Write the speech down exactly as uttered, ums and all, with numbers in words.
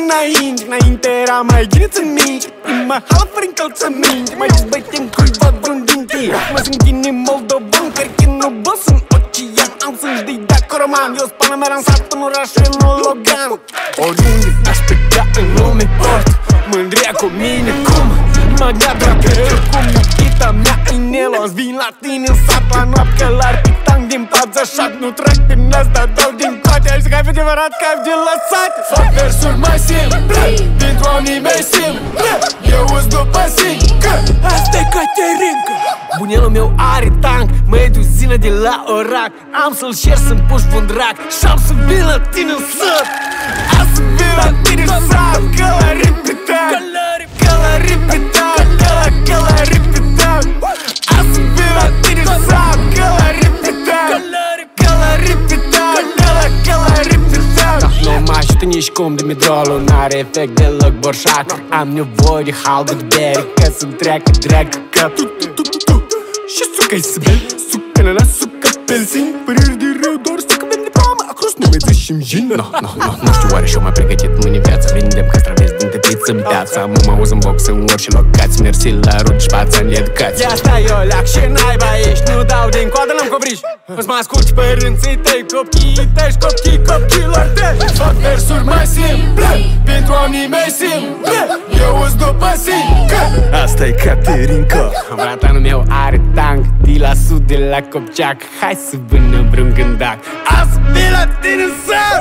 înainte, înainte era mai ghineț în minte. Mă hală fără încălțăminte, mai dezbătem cuiva vreun dinte. Mă sunt ghine moldovan, cărche nu băs în ocean. Am să-și dei dacă roman, eu spana mea în sat, în oraș, în Logan. Oriunde aș pleca în lume port, mândria cu mine cum mă dea dacă cum Nikita mea inelo. Îți vin la tine în sat la noapte, călar pitang din pață șat. Nu trag din asta, dau din coate. Ai zis că ai fi adevărat că ai fi de lăsat. Fac versuri mai simple, pentru oamenii mei simple. Eu îți după sincă, asta-i Caterinca. Bunelul meu are tank, mă e duzină de la orac. Am să-l șer să-mi puși un drac și am să vin la tine în sat. Am să vin la tine în sat, călărim pe tank, călărim pe tank, călărim pe tank. Am să vin la tine în sat, călărim pe tank, călărim pe tank, călărim pe tank. Nu mă ajută nici cum Dimitrolul, n-are efect deloc borșac. Am nevoie de halbă de bere ca să-mi treacă drag cap. Și sucă-i să bei, sucă ananas, sucă apelsin. Păreri de rău, doar sucă veni pama. Acros nu mai zici și-mi jină. No, no, no, nu știu oare și-o mai pregătit mâine viața. Vindem castraveți din tăpiță-mi viața. Mă mă auz în box în orice locați. Mersi la rud și pața în educație. Ia stai eu leac și naiba ești. Nu dau din coadă, n-am cobriș. Îți mă asculti părinții tăi, copiii tăi și copii copilor tăi. Fac versuri mai simple, pentru oamenii mei simple. Eu îți după sincă, asta-i Caterinca. Bratanul meu are tank, de la sud, de la Copceac. Hai să vână vreun gândac. Azi vin la tine în sat.